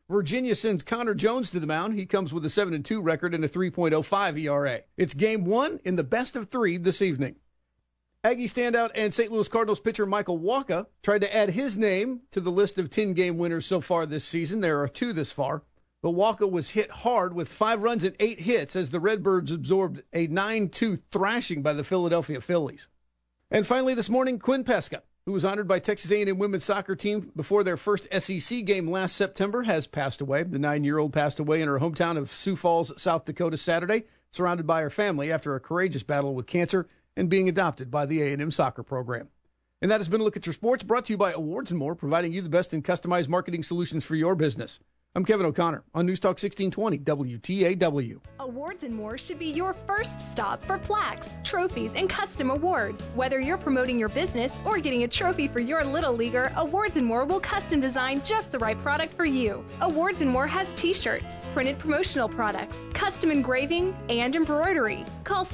Virginia sends Connor Jones to the mound. He comes with a 7-2 record and a 3.05 ERA. It's game 1 in the best of 3 this evening. Aggie standout and St. Louis Cardinals pitcher Michael Wacha tried to add his name to the list of 10-game winners so far this season. There are 2 this far. But Wacha was hit hard with 5 runs and 8 hits as the Redbirds absorbed a 9-2 thrashing by the Philadelphia Phillies. And finally this morning, Quinn Pesca, who was honored by Texas A&M women's soccer team before their first SEC game last September, has passed away. The 9-year-old passed away in her hometown of Sioux Falls, South Dakota, Saturday, surrounded by her family after a courageous battle with cancer and being adopted by the A&M soccer program. And that has been a Look at Your Sports, brought to you by Awards & More, providing you the best in customized marketing solutions for your business. I'm Kevin O'Connor on News Talk 1620 WTAW. Awards & More should be your first stop for plaques, trophies, and custom awards. Whether you're promoting your business or getting a trophy for your little leaguer, Awards & More will custom design just the right product for you. Awards & More has t-shirts, printed promotional products, custom engraving, and embroidery. Call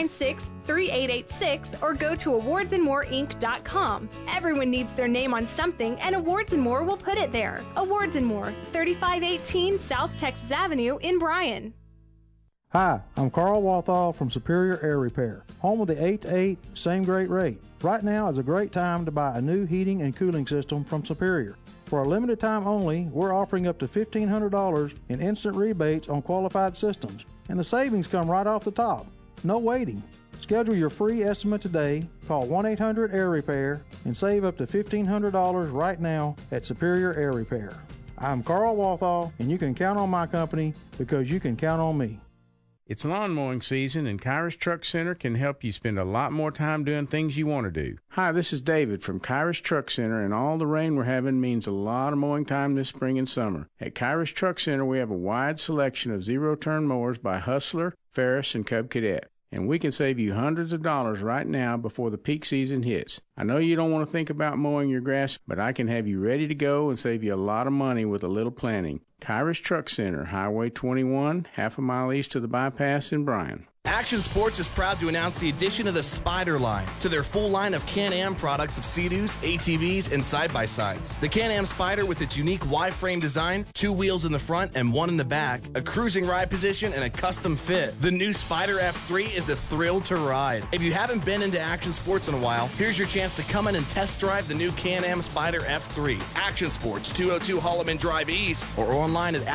696-3886 or go to awardsandmoreinc.com. Everyone needs their name on something, and Awards & More will put it there. Awards & More, 3518 South Texas Avenue in Bryan. Hi, I'm Carl Walthall from Superior Air Repair, home of the 8-to-8, same great rate. Right now is a great time to buy a new heating and cooling system from Superior. For a limited time only, we're offering up to $1,500 in instant rebates on qualified systems, and the savings come right off the top. No waiting. Schedule your free estimate today. Call 1-800-AIR-REPAIR and save up to $1,500 right now at Superior Air Repair. I'm Carl Walthall, and you can count on my company because you can count on me. It's lawn mowing season, and Kairos Truck Center can help you spend a lot more time doing things you want to do. Hi, this is David from Kairos Truck Center, and all the rain we're having means a lot of mowing time this spring and summer. At Kairos Truck Center, we have a wide selection of zero-turn mowers by Hustler, Ferris, and Cub Cadet. And we can save you hundreds of dollars right now before the peak season hits. I know you don't want to think about mowing your grass, but I can have you ready to go and save you a lot of money with a little planning. Kairos Truck Center, Highway 21, half a mile east of the bypass in Bryan. Action Sports is proud to announce the addition of the Spider line to their full line of Can-Am products of Sea-Doos, ATVs, and side-by-sides. The Can-Am Spider with its unique Y-frame design, 2 wheels in the front and 1 in the back, a cruising ride position, and a custom fit. The new Spider F3 is a thrill to ride. If you haven't been into Action Sports in a while, here's your chance to come in and test drive the new Can-Am Spider F3. Action Sports, 202 Holloman Drive East, or online at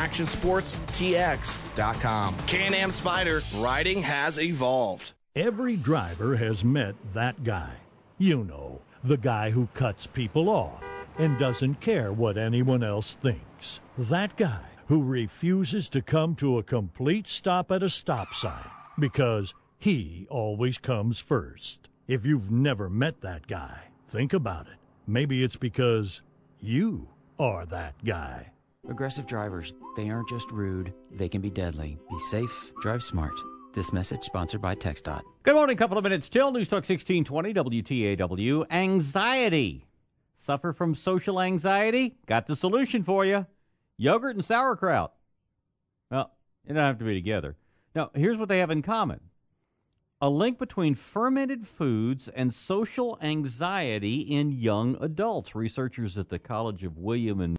actionsportstx.com. Can-Am Spider, riding has evolved. Every driver has met that guy. You know, the guy who cuts people off and doesn't care what anyone else thinks. That guy who refuses to come to a complete stop at a stop sign because he always comes first. If you've never met that guy, think about it. Maybe it's because you are that guy. Aggressive drivers, they aren't just rude, they can be deadly. Be safe, drive smart. This message sponsored by TxDOT. Good morning, couple of minutes till. News Talk 1620 WTAW. Anxiety. Suffer from social anxiety? Got the solution for you. Yogurt and sauerkraut. Well, you don't have to be together. Now, here's what they have in common. A link between fermented foods and social anxiety in young adults. Researchers at the College of William and